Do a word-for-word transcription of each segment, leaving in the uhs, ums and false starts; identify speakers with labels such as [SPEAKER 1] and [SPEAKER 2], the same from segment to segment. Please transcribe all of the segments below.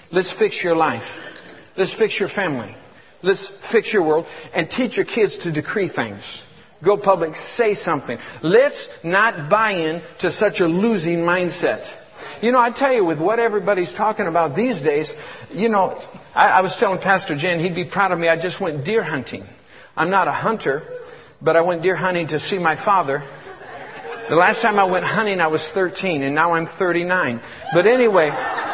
[SPEAKER 1] Let's fix your life. Let's fix your family. Let's fix your world and teach your kids to decree things. Go public, say something. Let's not buy in to such a losing mindset. You know, I tell you, with what everybody's talking about these days, you know, I, I was telling Pastor Jen, he'd be proud of me. I just went deer hunting. I'm not a hunter, but I went deer hunting to see my father. The last time I went hunting, I was thirteen, and now I'm thirty-nine. But anyway,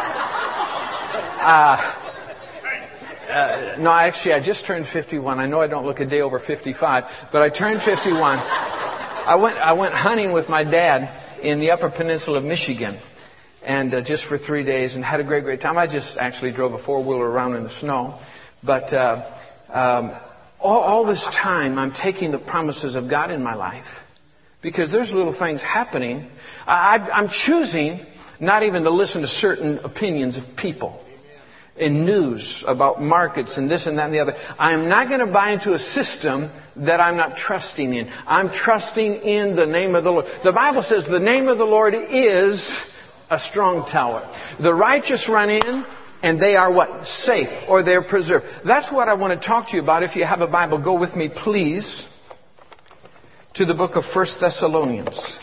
[SPEAKER 1] uh, Uh, no, actually, I just turned fifty-one. I know I don't look a day over fifty-five, but I turned fifty-one. I went I went hunting with my dad in the Upper Peninsula of Michigan, and uh, just for three days, and had a great, great time. I just actually drove a four-wheeler around in the snow. But uh, um, all, all this time, I'm taking the promises of God in my life, because there's little things happening. I, I'm choosing not even to listen to certain opinions of people in news about markets and this and that and the other. I am not going to buy into a system that I'm not trusting in. I'm trusting in the name of the Lord. The Bible says the name of the Lord is a strong tower. The righteous run in and they are what? Safe, or they're preserved. That's what I want to talk to you about. If you have a Bible, go with me, please, to the book of First Thessalonians.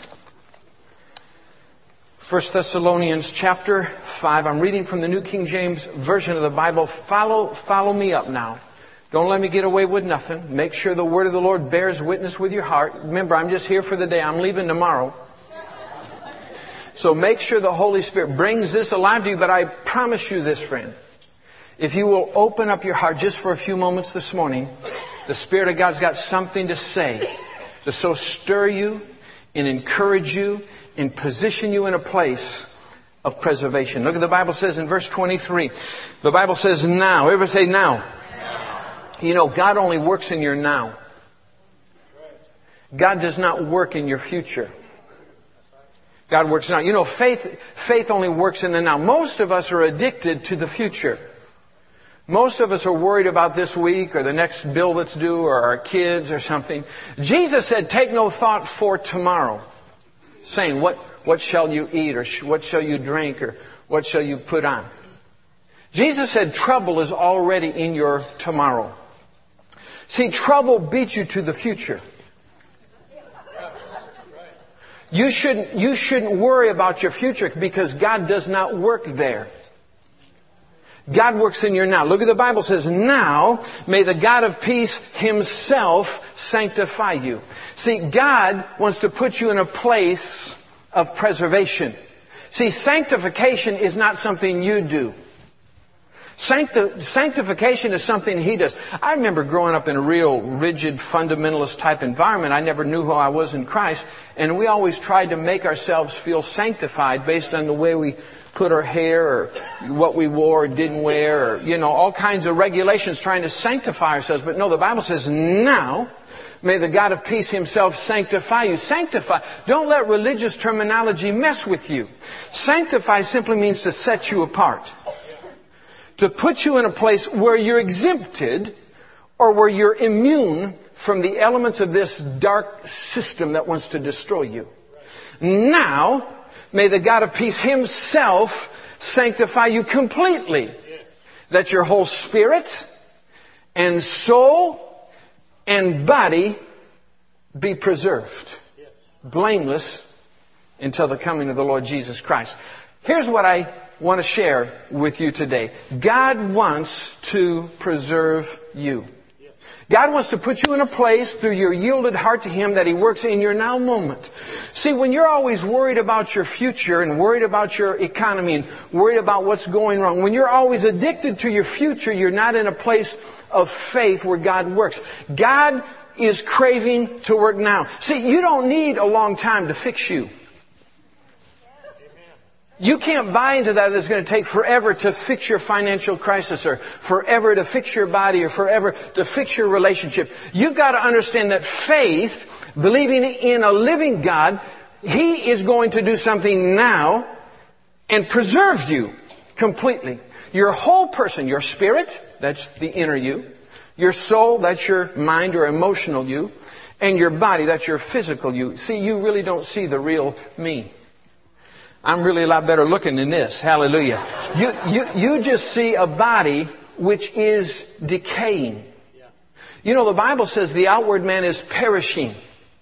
[SPEAKER 1] First Thessalonians chapter five. I'm reading from the New King James Version of the Bible. Follow, follow me up now. Don't let me get away with nothing. Make sure the word of the Lord bears witness with your heart. Remember, I'm just here for the day. I'm leaving tomorrow. So make sure the Holy Spirit brings this alive to you. But I promise you this, friend. If you will open up your heart just for a few moments this morning, the Spirit of God's got something to say to so stir you and encourage you and position you in a place of preservation. Look at the Bible says in verse twenty-three. The Bible says now. Everybody say now. Now. You know, God only works in your now. God does not work in your future. God works now. You know, faith, faith only works in the now. Most of us are addicted to the future. Most of us are worried about this week or the next bill that's due or our kids or something. Jesus said, take no thought for tomorrow. Saying, what, what shall you eat, or sh- what shall you drink, or what shall you put on? Jesus said trouble is already in your tomorrow. See, trouble beats you to the future. You shouldn't, you shouldn't worry about your future because God does not work there. God works in your now. Look at the Bible says, now may the God of peace Himself sanctify you. See, God wants to put you in a place of preservation. See, sanctification is not something you do. Sancti- sanctification is something He does. I remember growing up in a real rigid, fundamentalist type environment. I never knew who I was in Christ. And we always tried to make ourselves feel sanctified based on the way we put our hair or what we wore or didn't wear, or, you know, all kinds of regulations trying to sanctify ourselves. But no, the Bible says, now may the God of peace Himself sanctify you. Sanctify. Don't let religious terminology mess with you. Sanctify simply means to set you apart. To put you in a place where you're exempted or where you're immune from the elements of this dark system that wants to destroy you. Now, may the God of peace Himself sanctify you completely. That your whole spirit and soul and body be preserved. Blameless until the coming of the Lord Jesus Christ. Here's what I want to share with you today. God wants to preserve you. God wants to put you in a place through your yielded heart to Him that He works in your now moment. See, when you're always worried about your future and worried about your economy and worried about what's going wrong, when you're always addicted to your future, you're not in a place of faith where God works. God is craving to work now. See, you don't need a long time to fix you. You can't buy into that it's going to take forever to fix your financial crisis or forever to fix your body or forever to fix your relationship. You've got to understand that faith, believing in a living God, He is going to do something now and preserve you completely. Your whole person, your spirit, that's the inner you. Your soul, that's your mind or emotional you. And your body, that's your physical you. See, you really don't see the real me. I'm really a lot better looking than this. Hallelujah. You, you, you just see a body which is decaying. You know, the Bible says the outward man is perishing.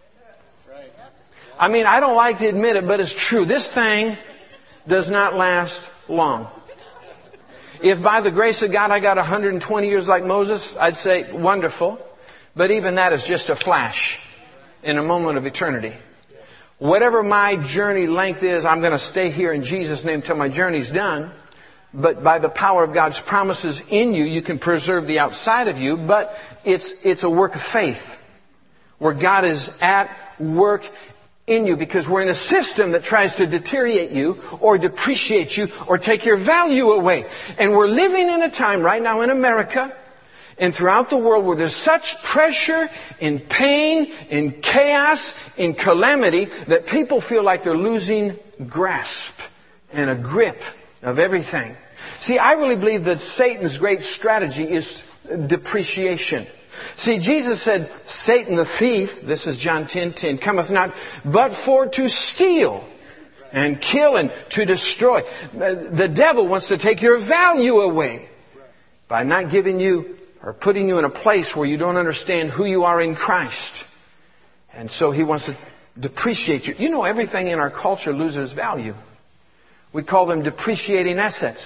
[SPEAKER 1] I mean, I don't like to admit it, but it's true. This thing does not last long. If by the grace of God I got one hundred twenty years like Moses, I'd say wonderful. But even that is just a flash in a moment of eternity. Whatever my journey length is, I'm going to stay here in Jesus' name till my journey's done. But by the power of God's promises in you, you can preserve the outside of you. But it's, it's a work of faith where God is at work in you, because we're in a system that tries to deteriorate you or depreciate you or take your value away. And we're living in a time right now in America and throughout the world where there's such pressure and pain and chaos and calamity that people feel like they're losing grasp and a grip of everything. See, I really believe that Satan's great strategy is depreciation. See, Jesus said, Satan the thief, this is John ten ten, cometh not but for to steal and kill and to destroy. The devil wants to take your value away by not giving you or putting you in a place where you don't understand who you are in Christ. And so he wants to depreciate you. You know, everything in our culture loses value. We call them depreciating assets.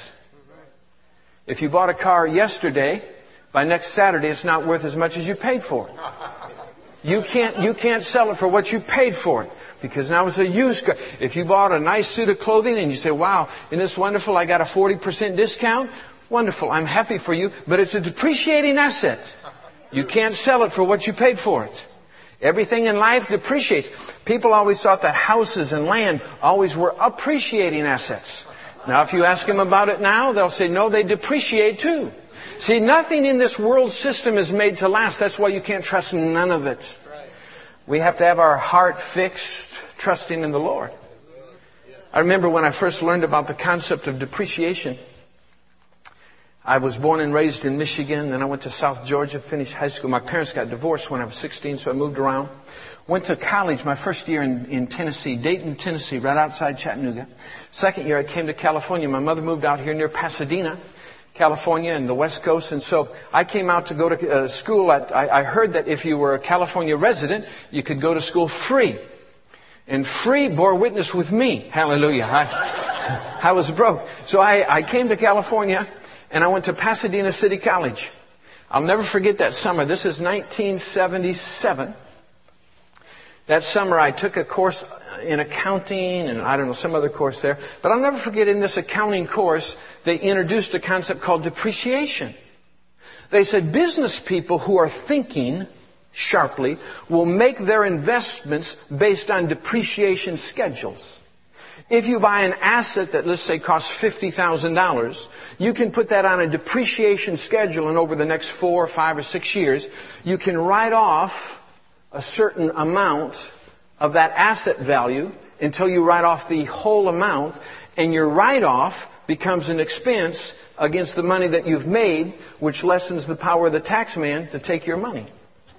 [SPEAKER 1] If you bought a car yesterday, by next Saturday, it's not worth as much as you paid for it. You can't, you can't sell it for what you paid for it, because now it's a used car. If you bought a nice suit of clothing and you say, wow, isn't this wonderful? I got a forty percent discount. Wonderful. I'm happy for you. But it's a depreciating asset. You can't sell it for what you paid for it. Everything in life depreciates. People always thought that houses and land always were appreciating assets. Now, if you ask them about it now, they'll say, no, they depreciate too. See, nothing in this world system is made to last. That's why you can't trust none of it. We have to have our heart fixed, trusting in the Lord. I remember when I first learned about the concept of depreciation. I was born and raised in Michigan, then I went to South Georgia, finished high school. My parents got divorced when I was sixteen, so I moved around. Went to college my first year in, in Tennessee, Dayton, Tennessee, right outside Chattanooga. Second year I came to California. My mother moved out here near Pasadena, California, and the West Coast. And so I came out to go to uh, school. At, I, I heard that if you were a California resident, you could go to school free. And free bore witness with me. Hallelujah. I, I was broke. So I, I came to California, and I went to Pasadena City College. I'll never forget that summer. This is nineteen seventy-seven. That summer I took a course in accounting and I don't know, some other course there. But I'll never forget, in this accounting course, they introduced a concept called depreciation. They said business people who are thinking sharply will make their investments based on depreciation schedules. If you buy an asset that, let's say, costs fifty thousand dollars, you can put that on a depreciation schedule, and over the next four, five, or six years, you can write off a certain amount of that asset value until you write off the whole amount, and your write-off becomes an expense against the money that you've made, which lessens the power of the tax man to take your money.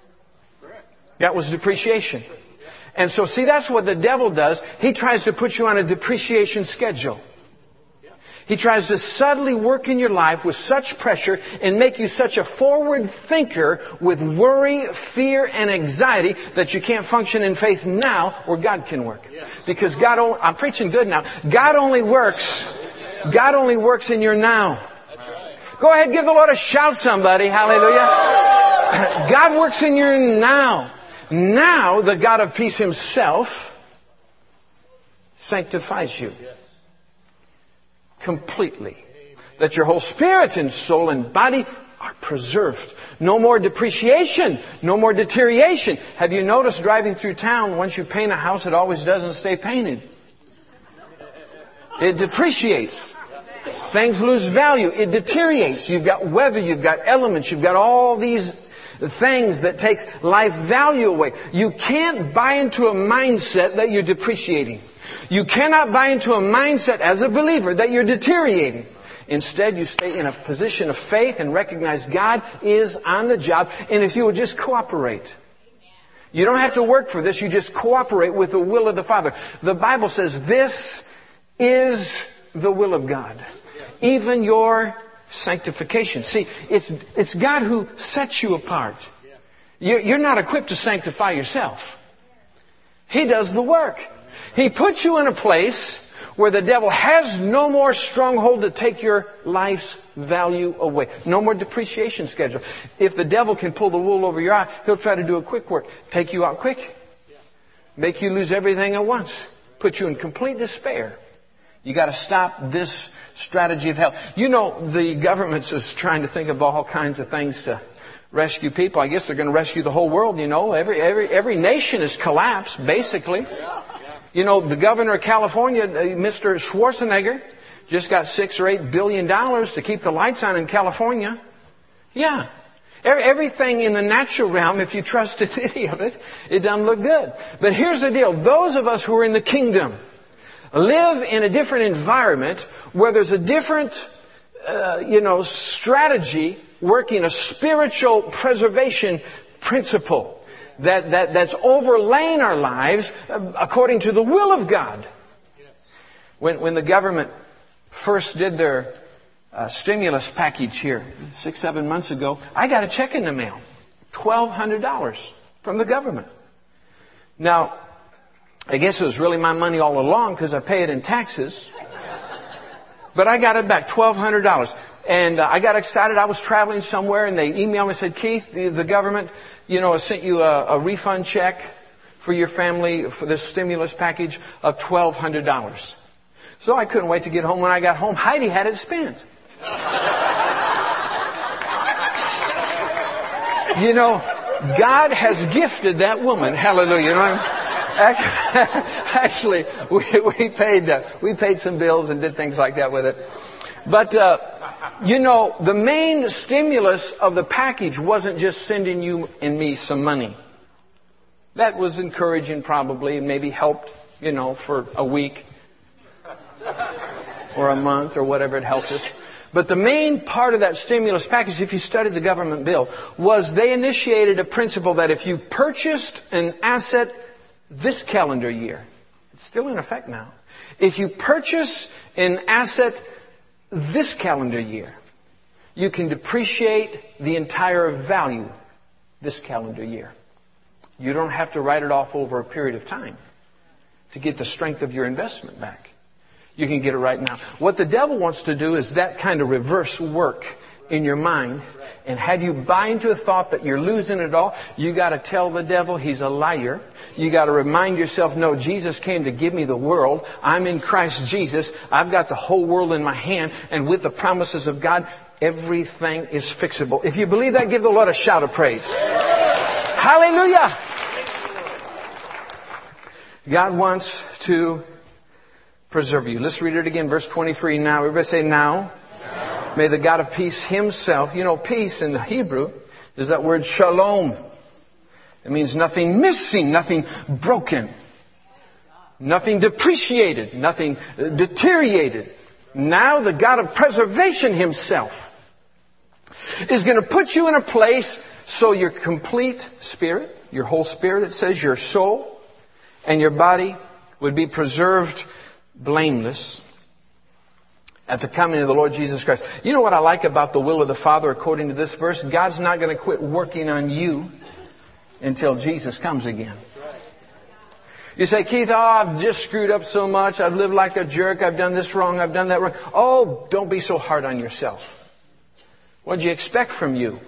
[SPEAKER 1] That was depreciation. And so, see, that's what the devil does. He tries to put you on a depreciation schedule. He tries to subtly work in your life with such pressure and make you such a forward thinker with worry, fear, and anxiety that you can't function in faith now where God can work. Because God, only, I'm preaching good now. God only works, God only works in your now. Go ahead, give the Lord a shout, somebody. Hallelujah. God works in your now. Now, the God of peace Himself sanctifies you completely. That your whole spirit and soul and body are preserved. No more depreciation. No more deterioration. Have you noticed driving through town, once you paint a house, it always doesn't stay painted. It depreciates. Things lose value. It deteriorates. You've got weather, you've got elements, you've got all these things that take life value away. You can't buy into a mindset that you're depreciating. You cannot buy into a mindset as a believer that you're deteriorating. Instead, you stay in a position of faith and recognize God is on the job. And if you will just cooperate. You don't have to work for this. You just cooperate with the will of the Father. The Bible says this is the will of God. Even your sanctification. See, it's, it's God who sets you apart. You're, you're not equipped to sanctify yourself. He does the work. He puts you in a place where the devil has no more stronghold to take your life's value away. No more depreciation schedule. If the devil can pull the wool over your eye, he'll try to do a quick work. Take you out quick. Make you lose everything at once. Put you in complete despair. You got to stop this strategy of hell. You know, the government is trying to think of all kinds of things to rescue people. I guess they're going to rescue the whole world, you know. Every, every, every nation has collapsed, basically. You know, the governor of California, Mister Schwarzenegger, just got six or eight billion dollars to keep the lights on in California. Yeah. Everything in the natural realm, if you trusted any of it, it doesn't look good. But here's the deal. Those of us who are in the kingdom live in a different environment where there's a different, uh, you know, strategy working, a spiritual preservation principle. That, that, that's overlaying our lives according to the will of God. When, when the government first did their uh, stimulus package here six, seven months ago, I got a check in the mail. twelve hundred dollars from the government. Now, I guess it was really my money all along because I pay it in taxes. But I got it back, twelve hundred dollars. And uh, I got excited. I was traveling somewhere and they emailed me and said, Keith, the, the government, you know, sent you a, a refund check for your family for this stimulus package of twelve hundred dollars. So I couldn't wait to get home. When I got home, Heidi had it spent. You know, God has gifted that woman. Hallelujah. You know, actually, we, we paid uh, we paid some bills and did things like that with it. But, uh, you know, the main stimulus of the package wasn't just sending you and me some money. That was encouraging probably and maybe helped, you know, for a week or a month or whatever it helped us. But the main part of that stimulus package, if you studied the government bill, was they initiated a principle that if you purchased an asset this calendar year, it's still in effect now, if you purchase an asset this calendar year, you can depreciate the entire value this calendar year. You don't have to write it off over a period of time to get the strength of your investment back. You can get it right now. What the devil wants to do is that kind of reverse work in your mind and have you buy into a thought that you're losing it all. You got to tell the devil he's a liar. You got to remind yourself, no, Jesus came to give me the world. I'm in Christ Jesus. I've got the whole world in my hand. And with the promises of God, everything is fixable. If you believe that, give the Lord a shout of praise. Hallelujah. God wants to preserve you. Let's read it again. Verse twenty-three. Now, everybody say now. Now. May the God of peace himself, you know, peace in the Hebrew is that word shalom. It means nothing missing, nothing broken, nothing depreciated, nothing deteriorated. Now the God of preservation himself is going to put you in a place so your complete spirit, your whole spirit, it says your soul and your body would be preserved blameless at the coming of the Lord Jesus Christ. You know what I like about the will of the Father according to this verse? God's not going to quit working on you until Jesus comes again. You say, Keith, oh, I've just screwed up so much. I've lived like a jerk. I've done this wrong. I've done that wrong. Oh, don't be so hard on yourself. What do you expect from you?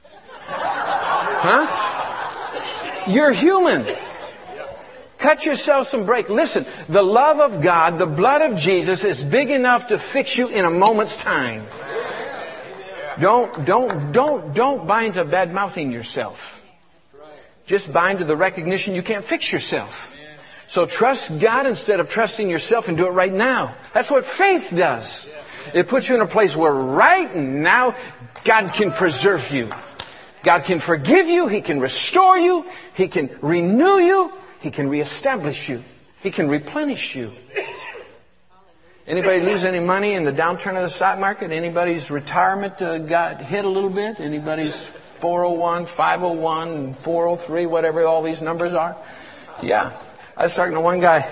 [SPEAKER 1] Huh? You're human. Cut yourself some break. Listen, the love of God, the blood of Jesus is big enough to fix you in a moment's time. Don't, don't, don't, don't buy into bad-mouthing yourself. Just buy into the recognition you can't fix yourself. So trust God instead of trusting yourself and do it right now. That's what faith does. It puts you in a place where right now God can preserve you. God can forgive you. He can restore you. He can renew you. He can reestablish you. He can replenish you. Anybody lose any money in the downturn of the stock market? Anybody's retirement uh, got hit a little bit? Anybody's four oh one, five oh one, four oh three, whatever all these numbers are? Yeah. I was talking to one guy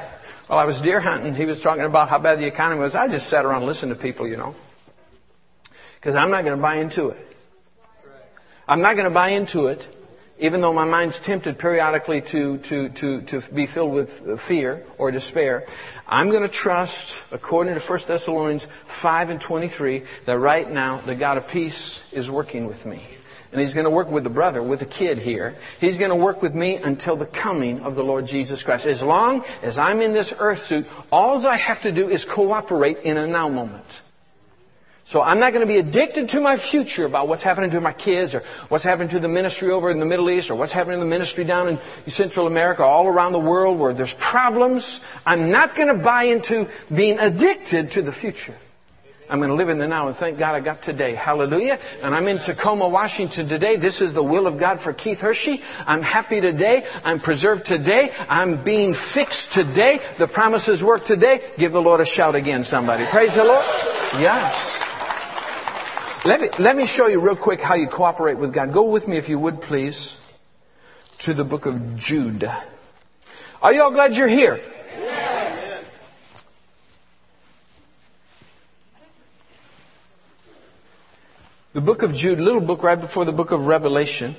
[SPEAKER 1] While I was deer hunting, he was talking about how bad the economy was. I just sat around and listened to people, you know. Because I'm not going to buy into it. I'm not going to buy into it, even though my mind's tempted periodically to, to, to, to be filled with fear or despair. I'm going to trust, according to First Thessalonians five and twenty-three, that right now the God of peace is working with me. And He's going to work with the brother, with the kid here. He's going to work with me until the coming of the Lord Jesus Christ. As long as I'm in this earth suit, all I have to do is cooperate in a now moment. So I'm not going to be addicted to my future about what's happening to my kids or what's happening to the ministry over in the Middle East or what's happening to the ministry down in Central America, all around the world where there's problems. I'm not going to buy into being addicted to the future. I'm going to live in the now, and thank God I got today. Hallelujah. And I'm in Tacoma, Washington today. This is the will of God for Keith Hershey. I'm happy today. I'm preserved today. I'm being fixed today. The promises work today. Give the Lord a shout again, somebody. Praise the Lord. Yeah. Let me, let me show you real quick how you cooperate with God. Go with me, if you would, please, to the book of Jude. Are you all glad you're here? Amen. The book of Jude, little book right before the book of Revelation.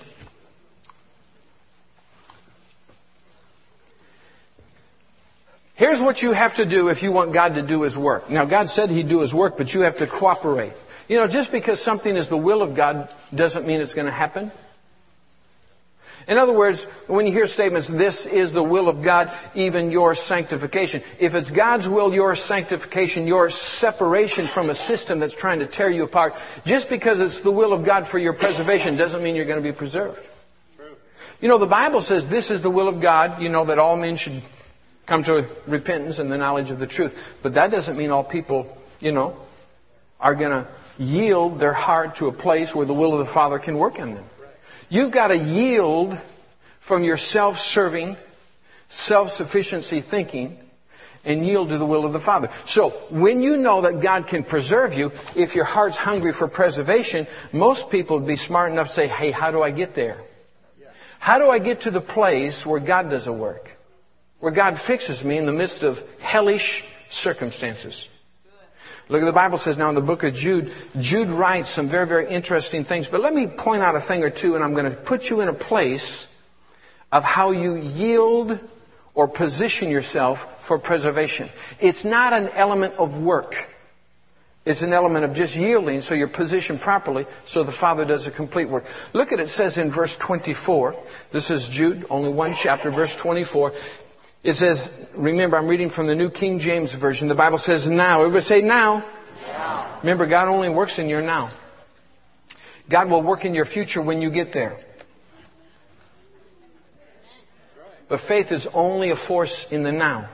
[SPEAKER 1] Here's what you have to do if you want God to do His work. Now, God said He'd do His work, but you have to cooperate. You know, just because something is the will of God doesn't mean it's going to happen. In other words, when you hear statements, this is the will of God, even your sanctification. If it's God's will, your sanctification, your separation from a system that's trying to tear you apart, just because it's the will of God for your preservation doesn't mean you're going to be preserved. True. You know, the Bible says this is the will of God, you know, that all men should come to repentance and the knowledge of the truth. But that doesn't mean all people, you know, are going to yield their heart to a place where the will of the Father can work in them. You've got to yield from your self-serving, self-sufficiency thinking and yield to the will of the Father. So, when you know that God can preserve you, if your heart's hungry for preservation, most people would be smart enough to say, hey, how do I get there? How do I get to the place where God does a work? Where God fixes me in the midst of hellish circumstances? Look at the Bible says now in the book of Jude, Jude writes some very, very interesting things. But let me point out a thing or two, and I'm going to put you in a place of how you yield or position yourself for preservation. It's not an element of work. It's an element of just yielding so you're positioned properly so the Father does a complete work. Look at it, it says in verse twenty-four. This is Jude, only one chapter, verse twenty-four. It says, remember, I'm reading from the New King James Version. The Bible says now. Everybody say now. Now. Remember, God only works in your now. God will work in your future when you get there. But faith is only a force in the now.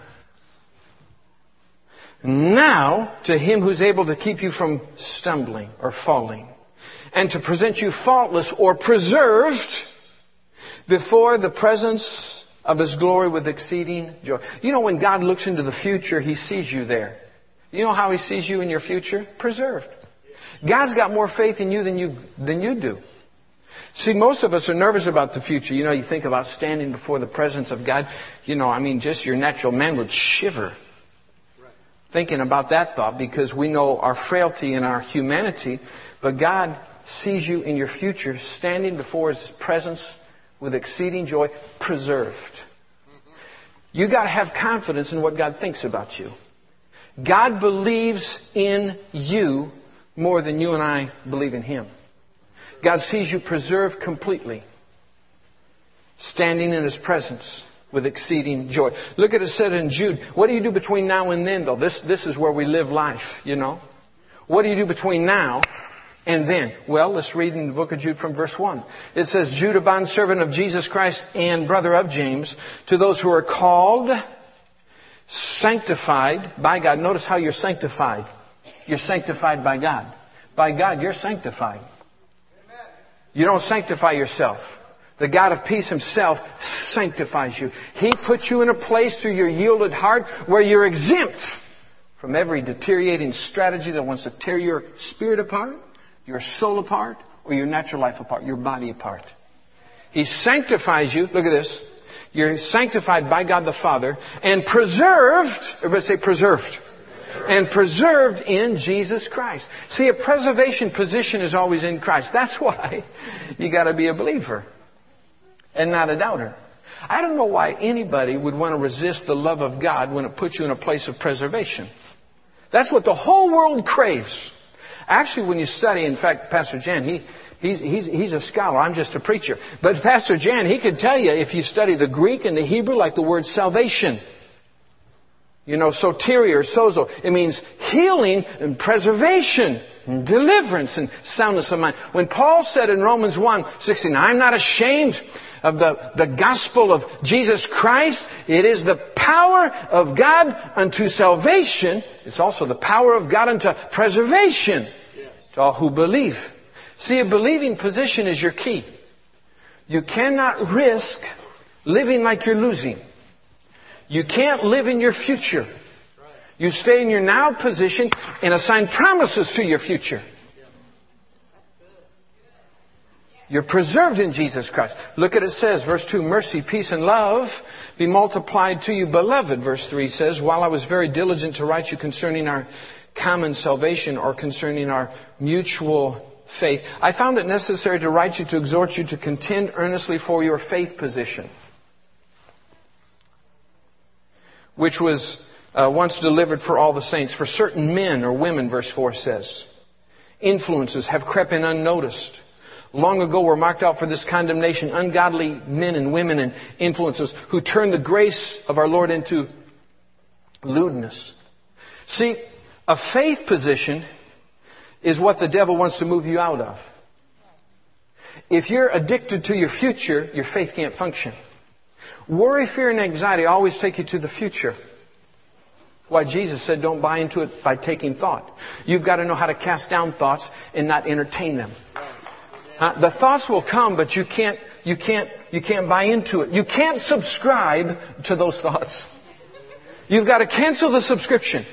[SPEAKER 1] Now, to Him who's able to keep you from stumbling or falling, and to present you faultless or preserved before the presence of His glory with exceeding joy. You know, when God looks into the future, He sees you there. You know how He sees you in your future? Preserved. God's got more faith in you than you than you do. See, most of us are nervous about the future. You know, you think about standing before the presence of God. You know, I mean, just your natural man would shiver thinking about that thought, because we know our frailty and our humanity. But God sees you in your future standing before His presence with exceeding joy, preserved. You got to have confidence in what God thinks about you. God believes in you more than you and I believe in Him. God sees you preserved completely, standing in His presence with exceeding joy. Look at it said in Jude. What do you do between now and then, though? This, this is where we live life, you know. What do you do between now and then? Well, let's read in the book of Jude from verse one. It says, Jude, a bondservant of Jesus Christ and brother of James, to those who are called, sanctified by God. Notice how you're sanctified. You're sanctified by God. By God, you're sanctified. You don't sanctify yourself. The God of peace Himself sanctifies you. He puts you in a place through your yielded heart where you're exempt from every deteriorating strategy that wants to tear your spirit apart, your soul apart, or your natural life apart, your body apart. He sanctifies you, look at this, You're sanctified by God the Father and preserved, everybody say preserved. And preserved in Jesus Christ. See, a preservation position is always in Christ. That's why you got to be a believer and not a doubter. I don't know why anybody would want to resist the love of God when it puts you in a place of preservation. That's what the whole world craves. Actually, when you study, in fact, Pastor Jan, he, he's, he's, he's a scholar. I'm just a preacher. But Pastor Jan, he could tell you if you study the Greek and the Hebrew, like the word salvation. You know, soteria or sozo. It means healing and preservation and deliverance and soundness of mind. When Paul said in Romans one sixteen, I'm not ashamed of the, the gospel of Jesus Christ. It is the power of God unto salvation. It's also the power of God unto preservation to all who believe. See, a believing position is your key. You cannot risk living like you're losing. You can't live in your future. You stay in your now position and assign promises to your future. You're preserved in Jesus Christ. Look at it says, verse two, mercy, peace, and love be multiplied to you, beloved. Verse three says, while I was very diligent to write you concerning our common salvation or concerning our mutual faith, I found it necessary to write you to exhort you to contend earnestly for your faith position, which was uh, once delivered for all the saints. For certain men or women, verse four says, influences have crept in unnoticed. Long ago were marked out for this condemnation, ungodly men and women and influences who turn the grace of our Lord into lewdness. See, a faith position is what the devil wants to move you out of. If you're addicted to your future, your faith can't function. Worry, fear, and anxiety always take you to the future. Why Jesus said don't buy into it by taking thought. You've got to know how to cast down thoughts and not entertain them. Uh, the thoughts will come, but you can't, you can't, you can't buy into it. You can't subscribe to those thoughts. You've got to cancel the subscription.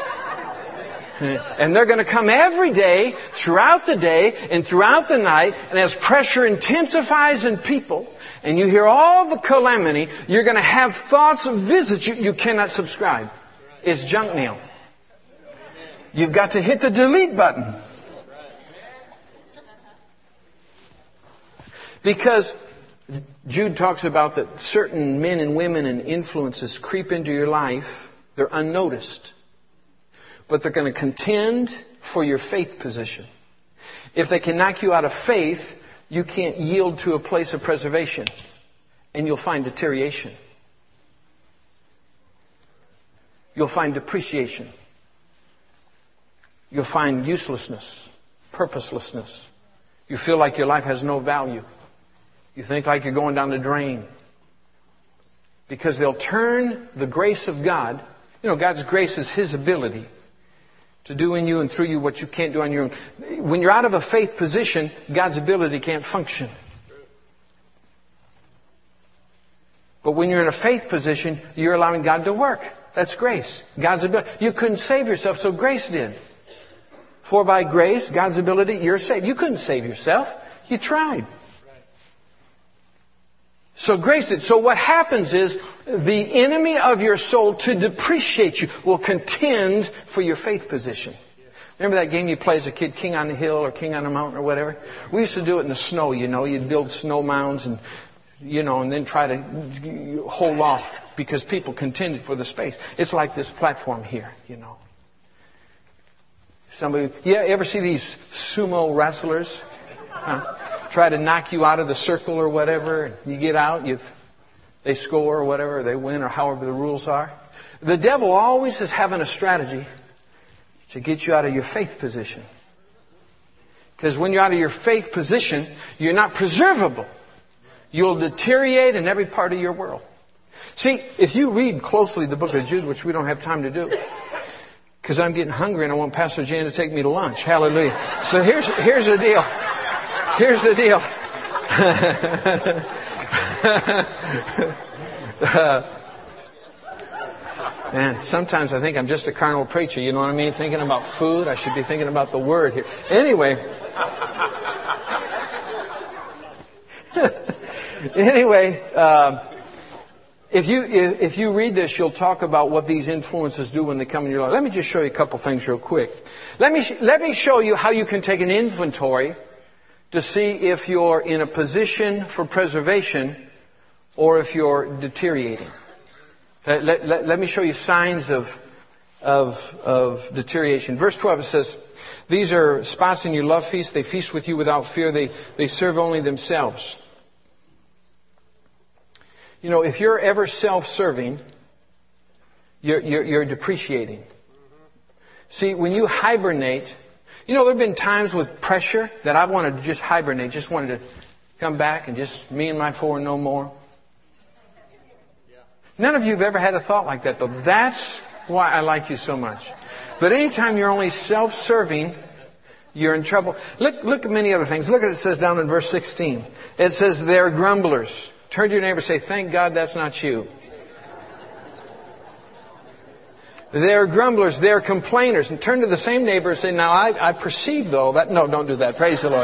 [SPEAKER 1] And they're going to come every day, throughout the day, and throughout the night. And as pressure intensifies in people, and you hear all the calamity, you're going to have thoughts visit you. You cannot subscribe. It's junk mail. You've got to hit the delete button. Because Jude talks about that certain men and women and influences creep into your life. They're unnoticed. But they're going to contend for your faith position. If they can knock you out of faith, you can't yield to a place of preservation. And you'll find deterioration. You'll find depreciation. You'll find uselessness, purposelessness. You feel like your life has no value. You think like you're going down the drain. Because they'll turn the grace of God. You know, God's grace is His ability to do in you and through you what you can't do on your own. When you're out of a faith position, God's ability can't function. But when you're in a faith position, you're allowing God to work. That's grace. God's ability. You couldn't save yourself, so grace did. For by grace, God's ability, you're saved. You couldn't save yourself. You tried. So grace did. So what happens is the enemy of your soul, to depreciate you, will contend for your faith position. Remember that game you play as a kid, King on the Hill or King on the Mountain or whatever? We used to do it in the snow, you know. You'd build snow mounds and, you know, and then try to hold off because people contended for the space. It's like this platform here, you know. Somebody, yeah, ever see these sumo wrestlers? Huh? Try to knock you out of the circle or whatever, and you get out, you, they score or whatever, they win or however the rules are. The devil always is having a strategy to get you out of your faith position. Because when you're out of your faith position, you're not preservable. You'll deteriorate in every part of your world. See, if you read closely the book of Jude, which we don't have time to do, because I'm getting hungry and I want Pastor Jan to take me to lunch. Hallelujah. But here's, here's the deal. Here's the deal. uh, man, sometimes I think I'm just a carnal preacher. You know what I mean? Thinking about food. I should be thinking about the Word here. Anyway. anyway, uh, If you, if you read this, you'll talk about what these influences do when they come in your life. Let me just show you a couple things real quick. Let me, let me show you how you can take an inventory to see if you're in a position for preservation or if you're deteriorating. Let, let, let me show you signs of, of, of deterioration. Verse twelve, it says, these are spots in your love feast. They feast with you without fear. They, they serve only themselves. You know, if you're ever self-serving, you're, you're, you're depreciating. See, when you hibernate, you know, there have been times with pressure that I wanted to just hibernate, just wanted to come back and just me and my four and no more. None of you have ever had a thought like that, though. That's why I like you so much. But anytime you're only self-serving, you're in trouble. Look, look at many other things. Look at it, it says down in verse sixteen. It says, they're grumblers. Turn to your neighbor and say, thank God that's not you. They're grumblers. They're complainers. And turn to the same neighbor and say, now I, I perceive though that... No, don't do that. Praise the Lord.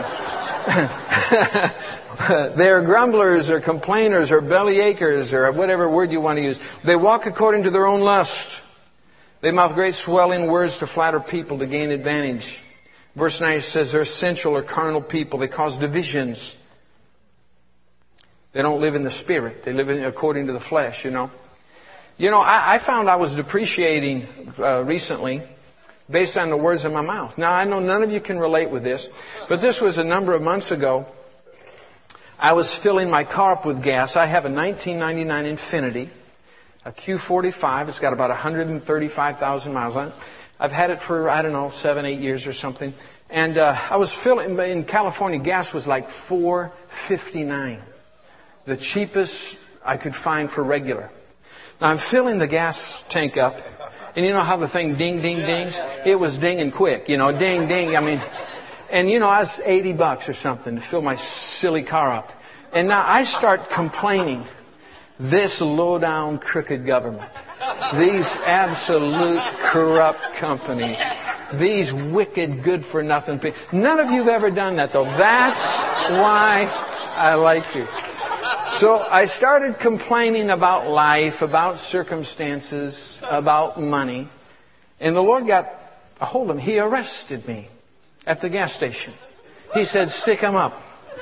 [SPEAKER 1] They're grumblers or complainers or bellyachers or whatever word you want to use. They walk according to their own lust. They mouth great swelling words to flatter people to gain advantage. Verse nine says they're sensual or carnal people. They cause divisions. They don't live in the Spirit. They live in, according to the flesh, you know. You know, I, I found I was depreciating uh, recently based on the words of my mouth. Now, I know none of you can relate with this, but this was a number of months ago. I was filling my car up with gas. I have a nineteen ninety-nine Infiniti, a Q forty-five. It's got about one hundred thirty-five thousand miles on it. I've had it for, I don't know, seven, eight years or something. And uh, I was filling, in California, gas was like four fifty-nine. The cheapest I could find for regular. Now I'm filling the gas tank up, and you know how the thing ding, ding, dings? It was dinging quick, you know, ding, ding. I mean, and you know, I was eighty bucks or something to fill my silly car up. And now I start complaining. This low-down, crooked government, these absolute corrupt companies, these wicked, good-for-nothing people. None of you have ever done that, though. That's why I like you. So I started complaining about life, about circumstances, about money. And the Lord got a hold of me. He arrested me at the gas station. He said, stick 'em up.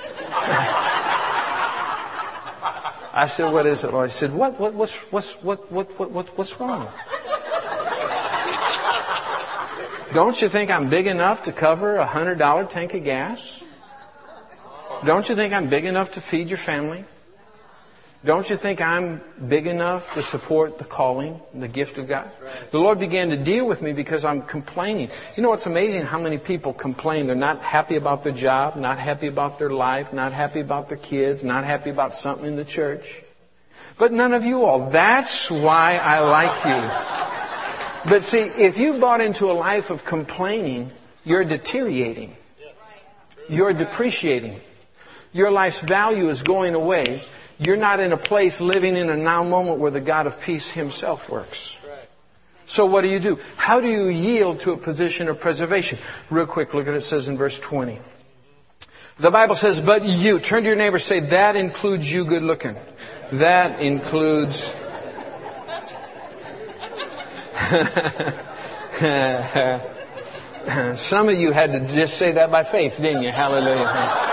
[SPEAKER 1] I said, what is it, Lord? He said, what, what, what's, what's, what, what, what, what, what's wrong? Don't you think I'm big enough to cover a one hundred dollar tank of gas? Don't you think I'm big enough to feed your family? Don't you think I'm big enough to support the calling, the gift of God? The Lord began to deal with me because I'm complaining. You know, it's amazing how many people complain. They're not happy about their job, not happy about their life, not happy about their kids, not happy about something in the church. But none of you all. That's why I like you. But see, if you bought into a life of complaining, you're deteriorating. You're depreciating. Your life's value is going away. You're not in a place living in a now moment where the God of peace Himself works. So what do you do? How do you yield to a position of preservation? Real quick, look at it. It says in verse twenty. The Bible says, but you. Turn to your neighbor and say, that includes you good looking. That includes... Some of you had to just say that by faith, didn't you? Hallelujah.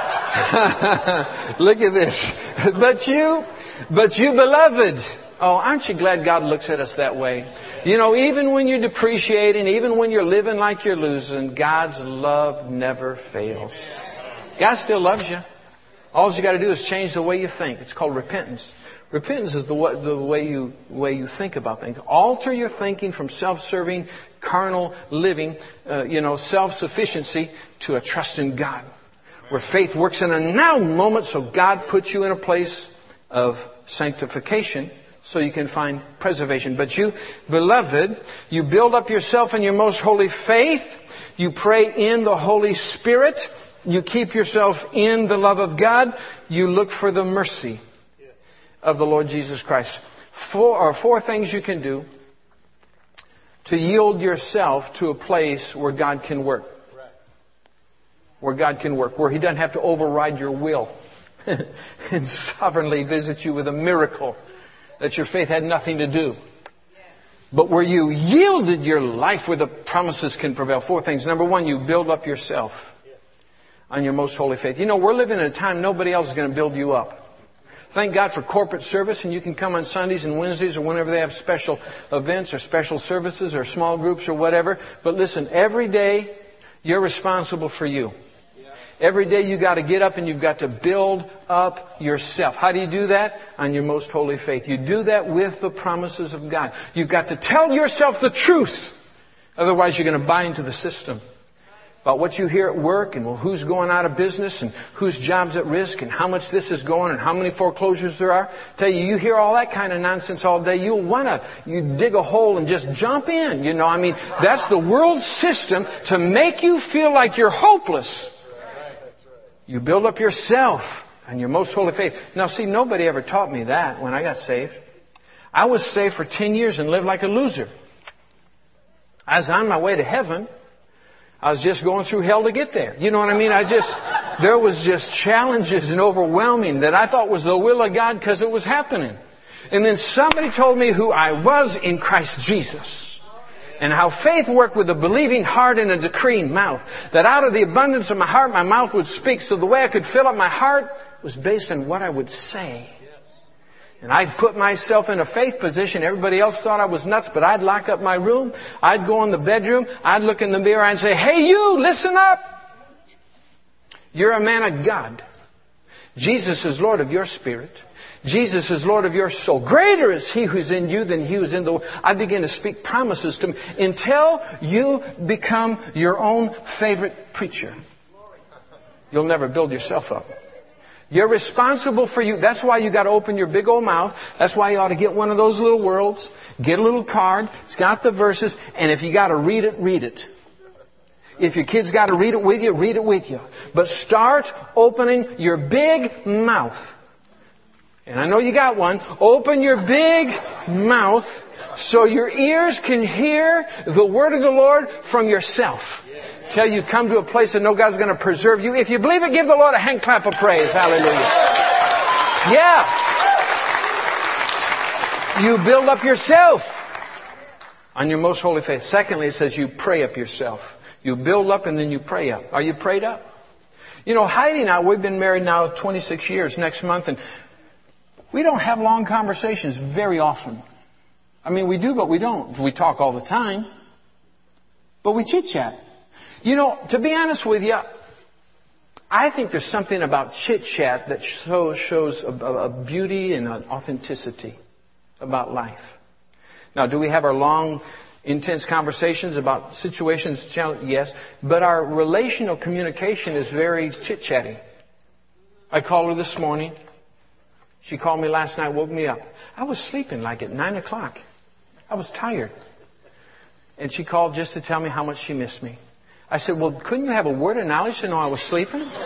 [SPEAKER 1] Look at this. But you, but you beloved. Oh, aren't you glad God looks at us that way? You know, even when you're depreciating, even when you're living like you're losing, God's love never fails. God still loves you. All you got to do is change the way you think. It's called repentance. Repentance is the way, the way you way you think about things. Alter your thinking from self-serving, carnal living, uh, you know, self-sufficiency to a trust in God, where faith works in a now moment, so God puts you in a place of sanctification so you can find preservation. But you, beloved, you build up yourself in your most holy faith. You pray in the Holy Spirit. You keep yourself in the love of God. You look for the mercy of the Lord Jesus Christ. Four are four things you can do to yield yourself to a place where God can work. Where God can work. Where He doesn't have to override your will and sovereignly visit you with a miracle that your faith had nothing to do. But where you yielded your life where the promises can prevail. Four things. Number one, you build up yourself on your most holy faith. You know, we're living in a time nobody else is going to build you up. Thank God for corporate service, and you can come on Sundays and Wednesdays or whenever they have special events or special services or small groups or whatever. But listen, every day you're responsible for you. Every day you got to get up and you've got to build up yourself. How do you do that? On your most holy faith. You do that with the promises of God. You've got to tell yourself the truth. Otherwise you're going to buy into the system. About what you hear at work and who's going out of business and whose job's at risk and how much this is going and how many foreclosures there are. Tell you, you hear all that kind of nonsense all day. You'll want to, you dig a hole and just jump in. You know, I mean, that's the world's system to make you feel like you're hopeless. You build up yourself on your most holy faith. Now, see, nobody ever taught me that when I got saved. I was saved for ten years and lived like a loser. I was on my way to heaven. I was just going through hell to get there. You know what I mean? I just, there was just challenges and overwhelming that I thought was the will of God because it was happening. And then somebody told me who I was in Christ Jesus. And how faith worked with a believing heart and a decreeing mouth. That out of the abundance of my heart, my mouth would speak. So the way I could fill up my heart was based on what I would say. And I'd put myself in a faith position. Everybody else thought I was nuts, but I'd lock up my room. I'd go in the bedroom. I'd look in the mirror and say, hey, you, listen up. You're a man of God. Jesus is Lord of your spirit. Jesus is Lord of your soul. Greater is He who's in you than He who's in the world. I begin to speak promises to Him until you become your own favorite preacher. You'll never build yourself up. You're responsible for you. That's why you got to open your big old mouth. That's why you ought to get one of those little worlds. Get a little card. It's got the verses. And if you got to read it, read it. If your kids got to read it with you, read it with you. But start opening your big mouth. And I know you got one. Open your big mouth so your ears can hear the word of the Lord from yourself. Till you come to a place that no God's going to preserve you. If you believe it, give the Lord a hand clap of praise. Hallelujah. Yeah. You build up yourself on your most holy faith. Secondly, it says you pray up yourself. You build up and then you pray up. Are you prayed up? You know, Heidi and I, we've been married now twenty-six years next month, and we don't have long conversations very often. I mean, we do, but we don't. We talk all the time. But we chit-chat. You know, to be honest with you, I think there's something about chit-chat that shows, shows a, a beauty and an authenticity about life. Now, do we have our long, intense conversations about situations? Yes. But our relational communication is very chit-chatty. I called her this morning. She called me last night, woke me up. I was sleeping like at nine o'clock. I was tired. And she called just to tell me how much she missed me. I said, well, couldn't you have a word of knowledge to know I was sleeping? No,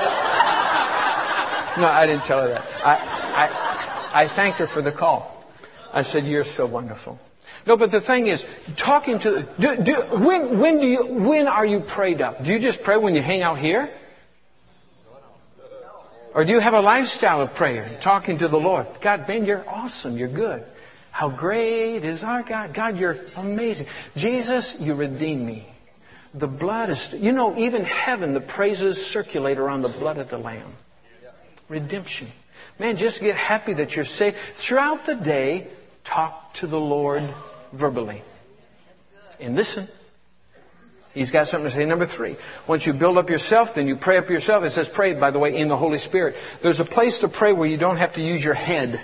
[SPEAKER 1] I didn't tell her that. I, I, I thanked her for the call. I said, you're so wonderful. No, but the thing is, talking to, do, do, when, when do you, when are you prayed up? Do you just pray when you hang out here? Or do you have a lifestyle of prayer, talking to the Lord? God, man, you're awesome. You're good. How great is our God. God, you're amazing. Jesus, you redeemed me. The blood is, you know, even heaven, the praises circulate around the blood of the Lamb. Redemption. Man, just get happy that you're saved. Throughout the day, talk to the Lord verbally. And listen. He's got something to say. Number three, once you build up yourself, then you pray up yourself. It says pray, by the way, in the Holy Spirit. There's a place to pray where you don't have to use your head.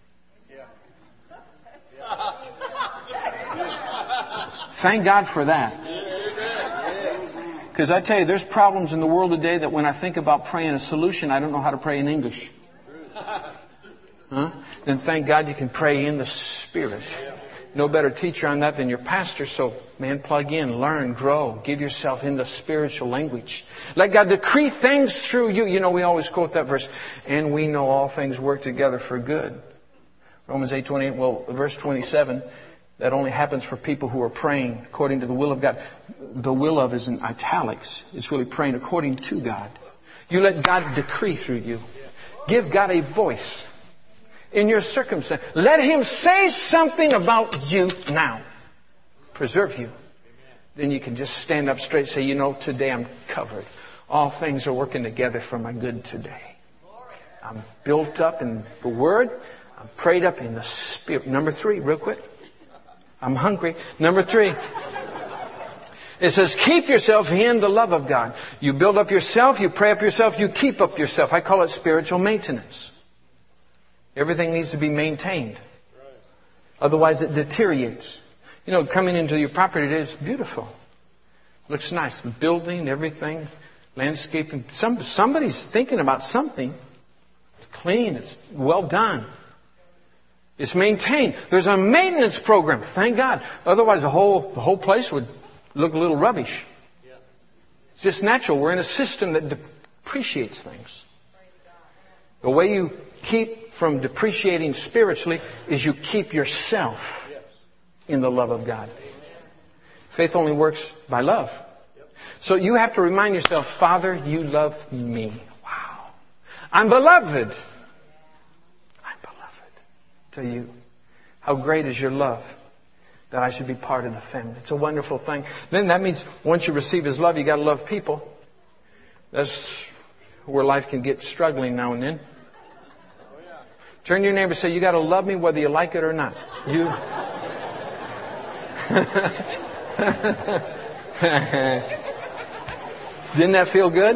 [SPEAKER 1] Thank God for that. Because I tell you, there's problems in the world today that when I think about praying a solution, I don't know how to pray in English. Huh? Then thank God you can pray in the Spirit. No better teacher on that than your pastor. So, man, plug in, learn, grow, give yourself in the spiritual language. Let God decree things through you. You know, we always quote that verse, and we know all things work together for good. Romans eight twenty-eight, well, verse twenty-seven, that only happens for people who are praying according to the will of God. The will of is in italics. It's really praying according to God. You let God decree through you. Give God a voice. in your circumstance. Let Him say something about you now. Preserve you. Then you can just stand up straight and say, you know, today I'm covered. All things are working together for my good today. I'm built up in the Word. I'm prayed up in the Spirit. Number three, real quick. I'm hungry. Number three. It says, keep yourself in the love of God. You build up yourself. You pray up yourself. You keep up yourself. I call it spiritual maintenance. Everything needs to be maintained. Otherwise it deteriorates. You know, coming into your property today is beautiful. Looks nice. The building, everything, landscaping. Some, somebody's thinking about something. It's clean. It's well done. It's maintained. There's a maintenance program. Thank God. Otherwise the whole, the whole place would look a little rubbish. It's just natural. We're in a system that depreciates things. The way you keep from depreciating spiritually is you keep yourself in the love of God. Faith only works by love. So you have to remind yourself, Father, you love me. Wow. I'm beloved. I'm beloved to you. How great is your love that I should be part of the family. It's a wonderful thing. Then that means once you receive His love, you got to love people. That's where life can get struggling now and then. Turn to your neighbor and say, you got to love me whether you like it or not. You. Didn't that feel good?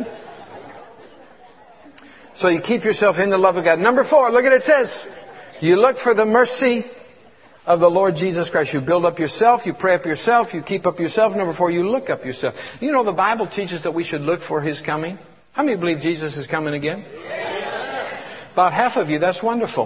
[SPEAKER 1] So you keep yourself in the love of God. Number four, look at it. It says, you look for the mercy of the Lord Jesus Christ. You build up yourself. You pray up yourself. You keep up yourself. Number four, you look up yourself. You know, the Bible teaches that we should look for His coming. How many believe Jesus is coming again? About half of you. That's wonderful.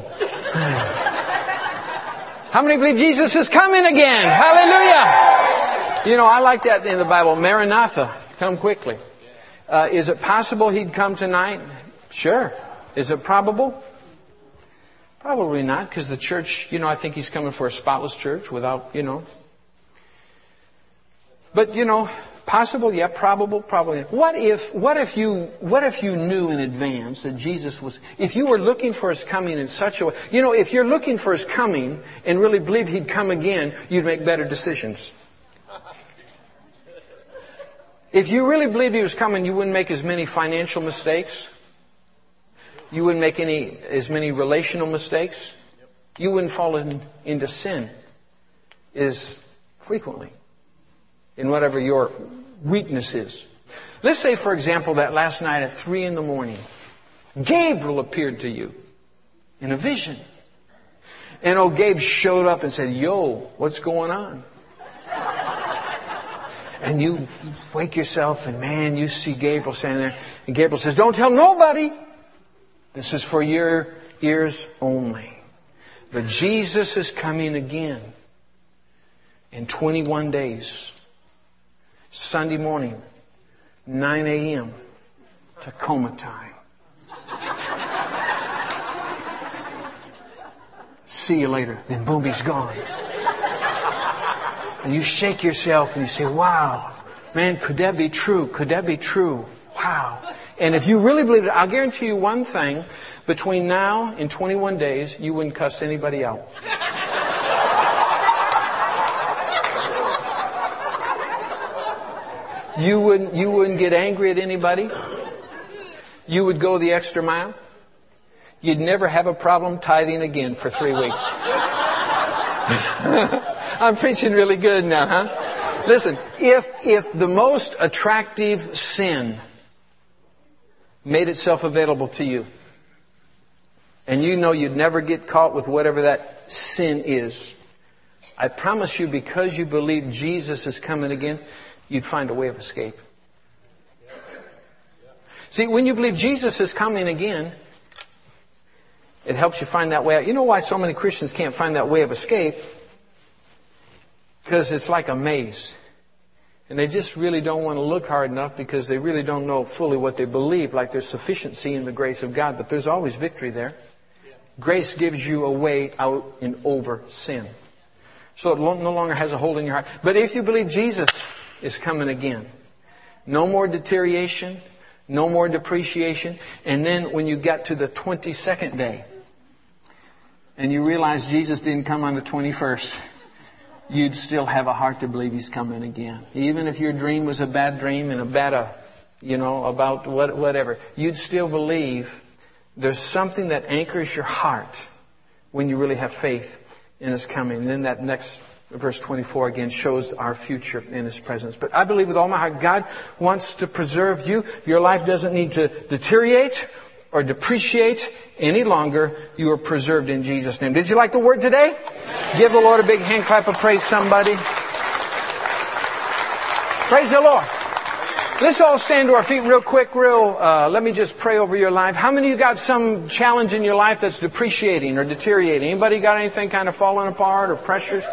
[SPEAKER 1] How many believe Jesus is coming again? Hallelujah. You know, I like that in the Bible. Maranatha, come quickly. Uh, is it possible He'd come tonight? Sure. Is it probable? Probably not, because the church, you know, I think He's coming for a spotless church without, you know. But, you know, possible, yeah, probable, probably. What if, what if you, what if you knew in advance that Jesus was, if you were looking for His coming in such a way, you know, if you're looking for His coming and really believed He'd come again, you'd make better decisions. If you really believed He was coming, you wouldn't make as many financial mistakes. You wouldn't make any as many relational mistakes. You wouldn't fall in, into sin as frequently in whatever your weakness is. Let's say, for example, that last night at three in the morning, Gabriel appeared to you in a vision. And old Gabe showed up and said, yo, what's going on? And you wake yourself and, man, you see Gabriel standing there. And Gabriel says, don't tell nobody. This is for your ears only. But Jesus is coming again in twenty-one days. Sunday morning, nine a.m. Tacoma time. See you later. Then boom, he's gone. And you shake yourself and you say, wow, man, could that be true? Could that be true? Wow. And if you really believe it, I'll guarantee you one thing. Between now and twenty-one days, you wouldn't cuss anybody out. You wouldn't, you wouldn't get angry at anybody. You would go the extra mile. You'd never have a problem tithing again for three weeks. I'm preaching really good now, huh? Listen, if, if the most attractive sin made itself available to you, and you know you'd never get caught with whatever that sin is, I promise you, because you believe Jesus is coming again, you'd find a way of escape. See, when you believe Jesus is coming again, it helps you find that way out. You know why so many Christians can't find that way of escape? Because it's like a maze. And they just really don't want to look hard enough because they really don't know fully what they believe, like there's sufficiency in the grace of God. But there's always victory there. Grace gives you a way out and over sin. So it no longer has a hold in your heart. But if you believe Jesus is coming again, no more deterioration, no more depreciation. And then when you get to the twenty-second day, and you realize Jesus didn't come on the twenty-first, you'd still have a heart to believe He's coming again. Even if your dream was a bad dream and a bad, uh, you know, about what, whatever, you'd still believe there's something that anchors your heart when you really have faith in His coming. And then that next verse twenty-four again shows our future in His presence. But I believe with all my heart, God wants to preserve you. Your life doesn't need to deteriorate or depreciate any longer. You are preserved in Jesus' name. Did you like the word today? Give the Lord a big hand clap of praise, somebody. Praise the Lord. Let's all stand to our feet real quick, real, uh, let me just pray over your life. How many of you got some challenge in your life that's depreciating or deteriorating? Anybody got anything kind of falling apart or pressures?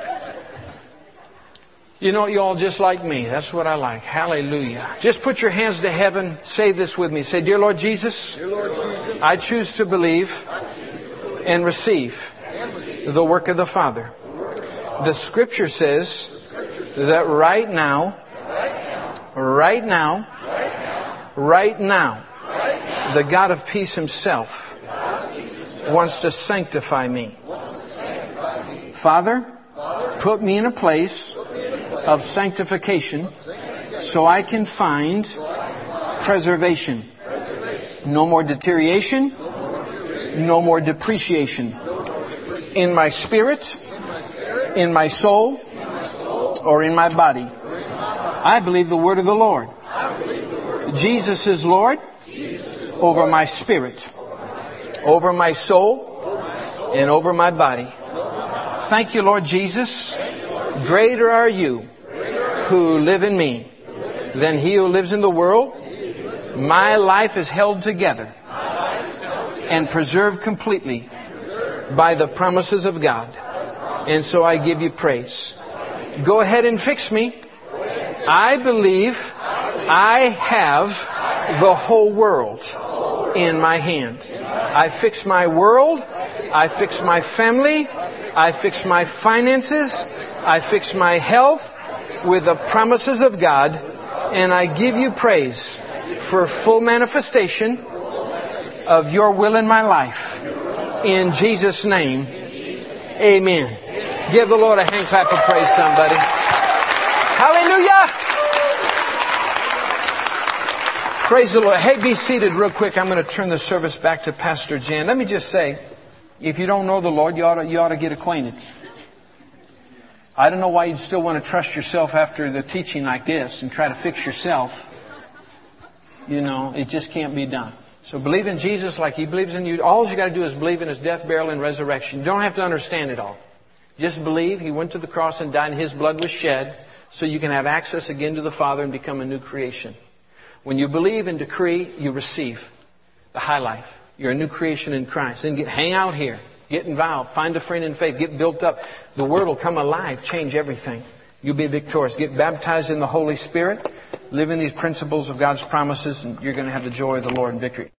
[SPEAKER 1] You know, you all just like me. That's what I like. Hallelujah. Just put your hands to heaven. Say this with me. Say, Dear Lord Jesus, Dear Lord Jesus, I choose to believe and receive the work of the Father. The Scripture says that right now, right now, right now, the God of peace Himself wants to sanctify me. Father, put me in a place of sanctification so I can find preservation. No more deterioration, no more depreciation in my spirit, in my soul, or in my body. I believe the word of the Lord. Jesus is Lord over my spirit, over my soul, and over my body. Thank you, Lord Jesus. Greater are you who live in me than he who lives in the world. My life is held together and preserved completely by the promises of God. And so I give you praise. Go ahead and fix me. I believe I have the whole world in my hand. I fix my world. I fix my family. I fix my finances. I fix my health with the promises of God. And I give you praise for full manifestation of your will in my life. In Jesus' name, amen. Give the Lord a hand clap of praise, somebody. Hallelujah! Praise the Lord. Hey, be seated real quick. I'm going to turn the service back to Pastor Jan. Let me just say, if you don't know the Lord, you ought to, you ought to get acquainted. I don't know why you'd still want to trust yourself after the teaching like this and try to fix yourself. You know, it just can't be done. So believe in Jesus like He believes in you. All you got to do is believe in His death, burial, and resurrection. You don't have to understand it all. Just believe He went to the cross and died and His blood was shed so you can have access again to the Father and become a new creation. When you believe and decree, you receive the high life. You're a new creation in Christ. Then get, hang out here. Get involved. Find a friend in faith. Get built up. The Word will come alive. Change everything. You'll be victorious. Get baptized in the Holy Spirit. Live in these principles of God's promises, and you're going to have the joy of the Lord and victory.